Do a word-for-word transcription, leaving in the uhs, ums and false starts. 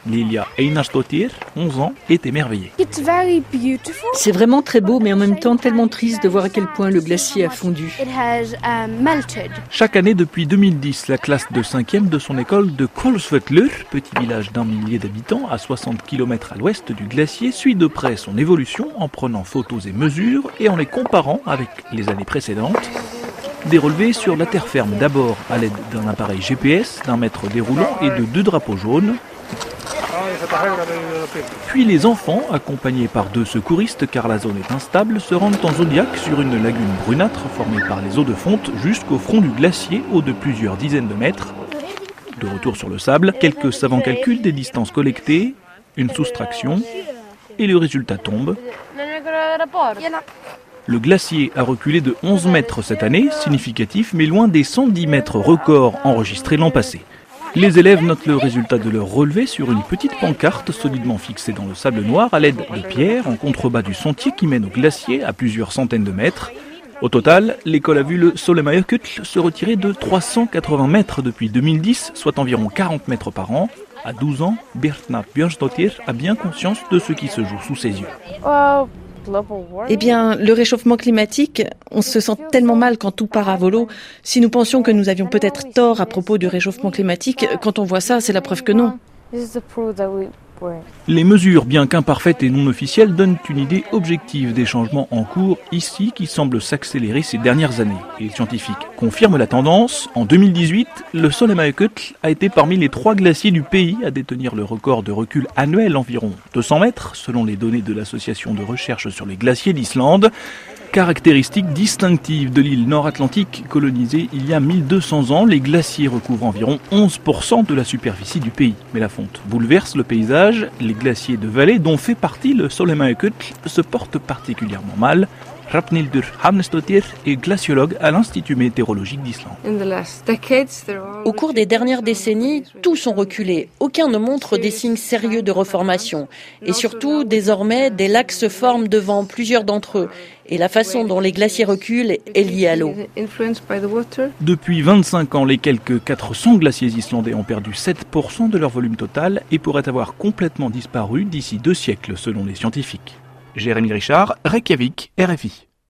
Lilia Einarsdottir, onze ans, est émerveillée. C'est vraiment très beau, mais en même temps tellement triste de voir à quel point le glacier a fondu. Chaque année depuis deux mille dix, la classe de cinquième de son école de Kolsvöllur, petit village d'un millier d'habitants à soixante kilomètres à l'ouest du glacier, suit de près son évolution en prenant photos et mesures et en les comparant avec les années précédentes. Des relevés sur la terre ferme d'abord à l'aide d'un appareil G P S, d'un mètre déroulant et de deux drapeaux jaunes. Puis les enfants, accompagnés par deux secouristes car la zone est instable, se rendent en zodiaque sur une lagune brunâtre formée par les eaux de fonte jusqu'au front du glacier, haut de plusieurs dizaines de mètres. De retour sur le sable, quelques savants calculs des distances collectées, une soustraction, et le résultat tombe. Le glacier a reculé de onze mètres cette année, significatif, mais loin des cent dix mètres records enregistrés l'an passé. Les élèves notent le résultat de leur relevé sur une petite pancarte solidement fixée dans le sable noir à l'aide de pierres en contrebas du sentier qui mène au glacier à plusieurs centaines de mètres. Au total, l'école a vu le Solemajökull se retirer de trois cent quatre-vingts mètres depuis deux mille dix, soit environ quarante mètres par an. À douze ans, Birna Björnsdottir a bien conscience de ce qui se joue sous ses yeux. Eh bien, le réchauffement climatique, on se sent tellement mal quand tout part à volo. Si nous pensions que nous avions peut-être tort à propos du réchauffement climatique, quand on voit ça, c'est la preuve que non. Les mesures, bien qu'imparfaites et non officielles, donnent une idée objective des changements en cours ici qui semblent s'accélérer ces dernières années. Et les scientifiques confirment la tendance. En deux mille dix-huit, le Solemajökull a été parmi les trois glaciers du pays à détenir le record de recul annuel, environ deux cents mètres, selon les données de l'association de recherche sur les glaciers d'Islande. Caractéristique distinctive de l'île nord-atlantique colonisée il y a mille deux cents ans, les glaciers recouvrent environ onze pour cent de la superficie du pays. Mais la fonte bouleverse le paysage, les glaciers de vallée dont fait partie le Solemajökull se portent particulièrement mal. Hrafnhildur Hannesdottir est glaciologue à l'Institut météorologique d'Islande. Au cours des dernières décennies, tous ont reculé. Aucun ne montre des signes sérieux de reformation. Et surtout, désormais, des lacs se forment devant plusieurs d'entre eux. Et la façon dont les glaciers reculent est liée à l'eau. Depuis vingt-cinq ans, les quelques quatre cents glaciers islandais ont perdu sept pour cent de leur volume total et pourraient avoir complètement disparu d'ici deux siècles, selon les scientifiques. Jérémy Richard, Reykjavik, R F I.